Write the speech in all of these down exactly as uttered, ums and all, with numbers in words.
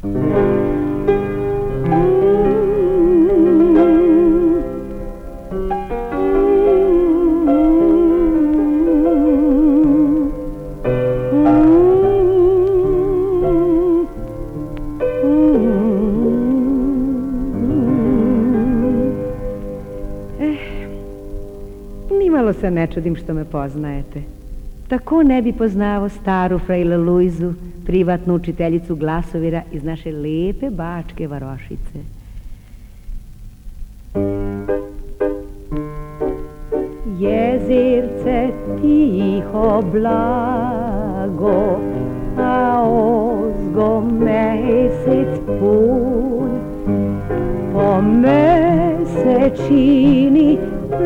Nimalo se ne čudim što me poznajete. Tako ne bi poznao staru frejle Luizu, privatnu učiteljicu glasovira iz naše lepe Bačke Varošice. Jezirce tiho blago, a ozgo mesec pun, po mesečini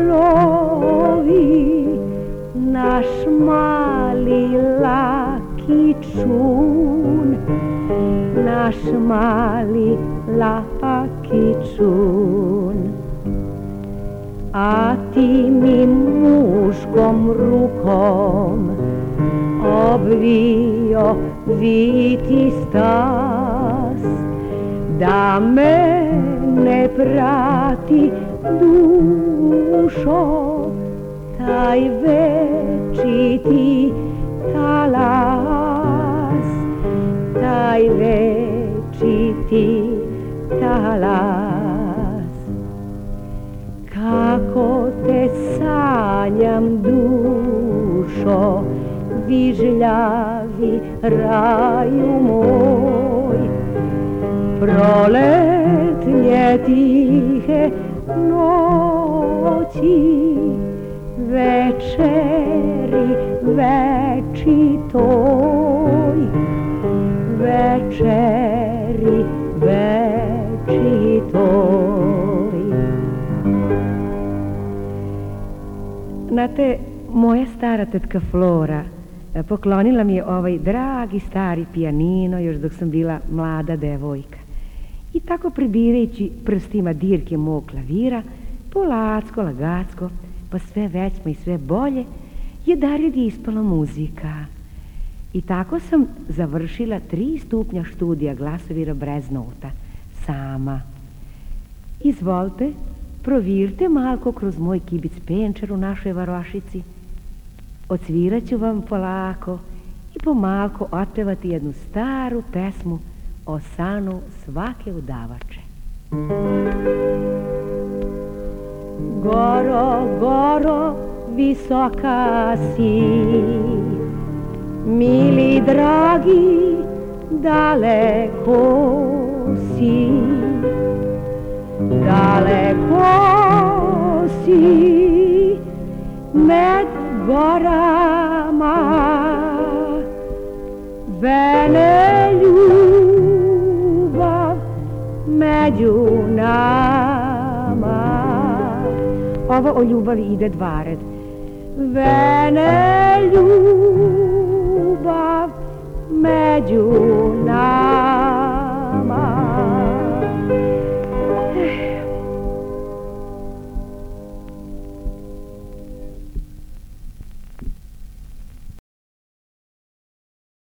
plovi naš mali laki čun, naš mali laki čun. A ti mi muškom rukom obvio viti stas, da me ne prati dušo taj večiti talas, taj večiti talas. Kako te sanjam dušo, vižljavi raju moj, proletnje tihe noći, večeri večitoj, večeri večitoj. Znate, moja stara tetka Flora poklonila mi je ovaj dragi stari pijanino još dok sam bila mlada devojka. I tako pribirajući prstima dirke mog klavira, polacko, lagacko, pa sve većmo i sve bolje, je Darid ispala muzika. I tako sam završila tri stupnja študija glasovira brez nota, sama. Izvolite, provirte malko kroz moj kibic penčer u našoj Varošici. Odsvirat ću vam polako i pomalko otpevati jednu staru pesmu o sanu svake udavače. Goro, goro, visoka si, mili dragi, daleko si, daleko si, med gorama, vene ljubav među nama. Ovo o ljubavi ide dva red. Vene ljubav među nama.